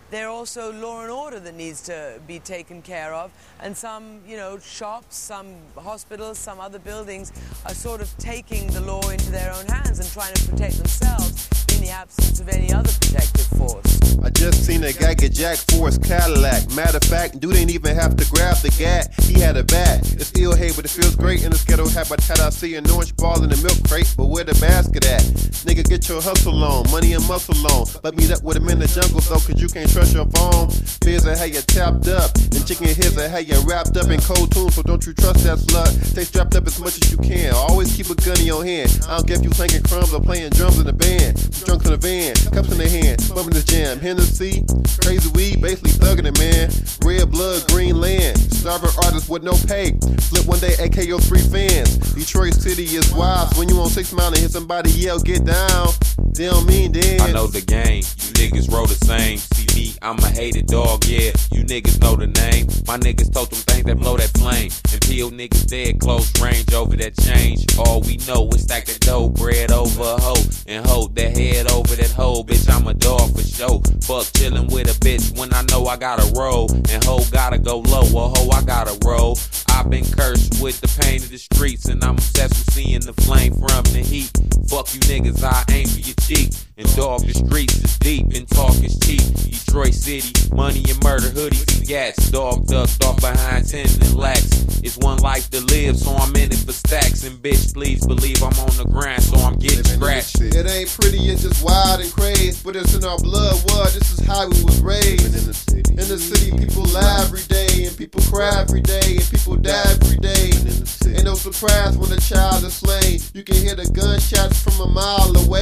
There's also law and order that needs to be taken care of. And some, shops, some hospitals, some other buildings are sort of taking the law into their own hands and trying to protect themselves in the absence of any other protective force. I just seen a guy get jacked for his Cadillac. Matter of fact, dude ain't even have to grab the gat. He had a bat. It's ill, hey, but it feels great in the ghetto habitat. I see an orange ball in the milk crate, but where the basket at? Nigga, get your hustle on, money and muscle on. But meet up with him in the jungle though, cause you can't trust your phone. Fears that how you tapped up, and chicken hears that how you wrapped up in cold tunes. So don't you trust that slut? Stay strapped up as much as you can. Always keep a gun in your hand. I don't care if you slinging crumbs or playing drums in the band. Drunk in the van, cups in the hand, bumping this jam. Hennessy, crazy weed, basically thugging it, man. Red blood, green land. Starving artists with no pay. Flip one day, AK your 3 fans. Detroit City is wild. When you on 6 Mile and hear somebody yell, get down. They don't mean dance. I know the game. You niggas roll the same. See me, I'm a hated dog, yeah. You niggas know the name. My niggas told them things that blow that flame. And peel niggas dead close range over that change. All we know is stack the dough, bread over a hoe. And hold that head over that hoe. Bitch, I'm a dog for show. Fuck chillin' with a bitch when I know I gotta roll. And hoe gotta go low, or hoe I gotta roll. I've been cursed with the pain of the streets, and I'm obsessed with seeing the flame from the heat. Fuck you niggas, I aim for your cheek. And dog, the streets is deep and talk is cheap. Detroit City, money and murder, hoodies and gats. Dog ducked off behind 10 and lax. It's one life to live, so I'm in it for stacks. And bitch, please believe I'm on the grind, so I'm getting scratched. It ain't pretty, it's just wild and crazy, but it's in our blood. What? This is how we was raised. In the city, people lie every day, and people cry every day, and people die every day. Ain't no surprise when a child is slain. You can hear the gunshots from a mile away.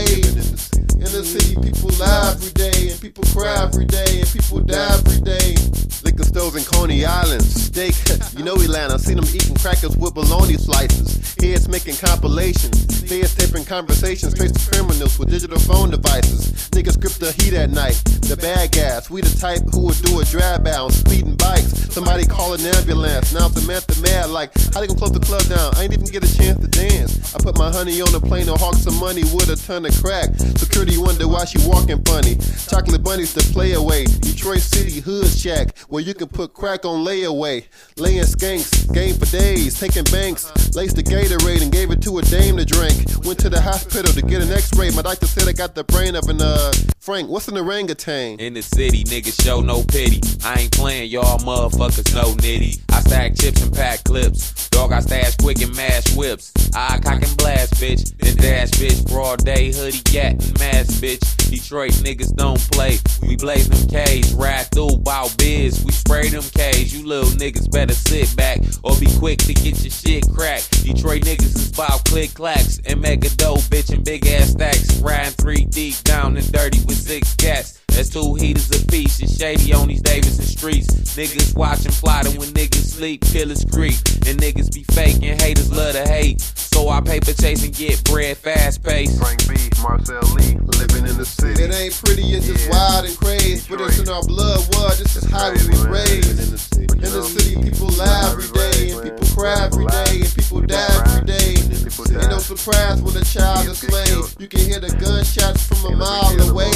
In the city, people lie every day, and people cry every day, and people die every day. Liquor stores in Coney Island, steak, you know Atlanta. Seen them eating crackers with bologna slices. Heads making compilations, feds taping conversations. Trace the criminals with digital phone devices. Niggas grip the heat at night. The bad guys, we the type who would do a drive-by on speeding bikes. Somebody call an ambulance. Now Samantha mad like, how they gonna close the club down? I ain't even get a chance to dance. I put my honey on a plane and hawk some money with a ton of crack. Security wonder why she walking funny. Chocolate bunnies to play away. Detroit City hood shack where you can put crack on layaway. Laying skanks, game for days, taking banks. Laced the Gatorade and gave it to a dame to drink. Went to the hospital to get an x-ray. My doctor said I got the brain of an Frank, what's an orangutan? In the city, niggas show no pity. I ain't playing, y'all motherfuckers know nitty. I stack chips and pack clips. Dog, I stash quick and mash whips. I cock and blast, bitch. Then dash, bitch. Broad day, hoodie, gat, and mask, bitch. Detroit niggas don't play. We blaze them K's. Ride through, bout biz. We spray them K's. You little niggas better sit back or be quick to get your shit cracked. Detroit niggas is bout click clacks and mega dough, bitch, and big ass stacks. Riding 3 deep, down and dirty with 6 cats. That's 2 heaters apiece. It's shady on these Davidson streets. Niggas watching, plotting when niggas sleep. Killers creep. And niggas be faking. Haters love to hate. So I paper chase and get bread fast paced. Frank B, Marcel Lee, living in the city. It ain't pretty, it's just wild and crazy. But it's in our blood. What? This is how we was raised. In the city, people lie every day, and people cry every day, and people die every day. Ain't no surprise when a child is slain. You can hear the gunshots from a mile away.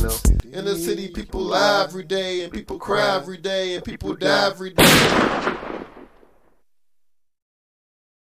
In the city, people lie every day, and people cry every day, and people die every day.